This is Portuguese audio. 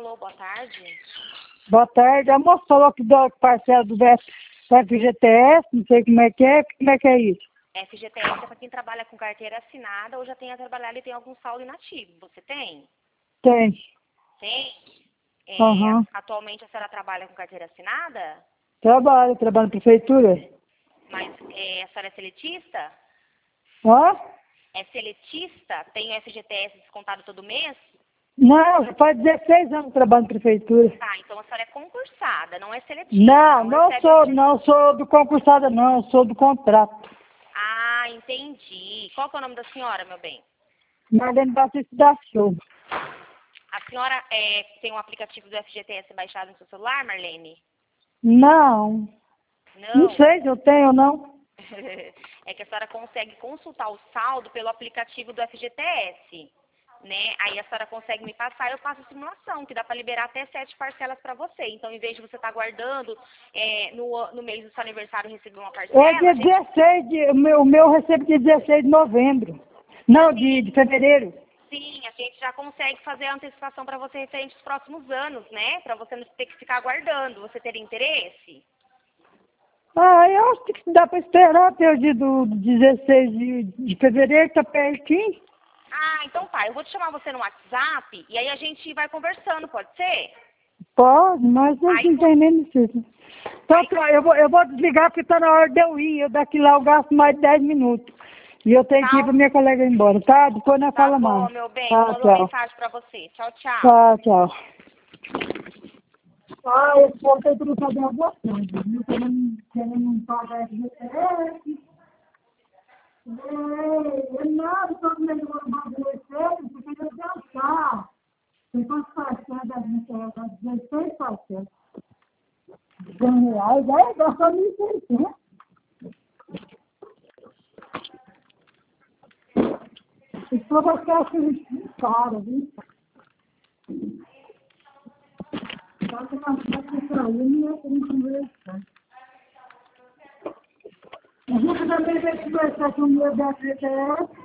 Alô, boa tarde. Boa tarde. A moça falou que dá parcela do FGTS, não sei como é que é isso? FGTS é para quem trabalha com carteira assinada ou já tem a trabalhar e tem algum saldo inativo. Você tem? Tem. Tem? Aham. Atualmente a senhora trabalha com carteira assinada? Trabalho na prefeitura. Mas a senhora é seletista? Hã? É seletista? Tem o FGTS descontado todo mês? Não, faz 16 anos que trabalho na prefeitura. Tá, então a senhora é concursada, não é seletista. Não sou do concursada não, eu sou do contrato. Ah, entendi. Qual que é o nome da senhora, meu bem? Marlene Batista da Silva. A senhora tem um aplicativo do FGTS baixado no seu celular, Marlene? Não sei se eu tenho ou não. É que a senhora consegue consultar o saldo pelo aplicativo do FGTS, né? Aí a senhora consegue me passar, eu passo a simulação, que dá para liberar até 7 parcelas para você. Então, em vez de você estar guardando no mês do seu aniversário receber uma parcela... É dia 16 o meu eu recebo dia 16 de novembro. Não, de fevereiro. Sim, a gente já consegue fazer a antecipação para você referente aos próximos anos, né? Para você não ter que ficar aguardando. Você ter interesse? Eu acho que dá para esperar até o dia do 16 de fevereiro, tá pertinho. Ah, então tá. Eu vou te chamar você no WhatsApp e aí a gente vai conversando, pode ser? Pode, mas não tem nem necessidade. Então, tá, eu vou desligar porque tá na hora de eu ir. Eu daqui lá eu gasto mais de 10 minutos. E eu tenho que ir pra minha colega ir embora, tá? Depois nós Tá fala bom, mais. meu bem. Tá, Mando uma tchau. mensagem pra você. Tchau, tchau. Tá, tchau. Esse povo tem que fazer alguma coisa. Querendo pagar FGTS. Nada, todo mundo vai adoecer, porque eu descansar. Tem quantas parcelas das 16 parcelas? R$100, gastou 1.600. Isso foi vai ficar assim, caro, viu? Só que nós estamos para ele, eu tenho que conversar. A gente também vai conversar com o meu da FGTS.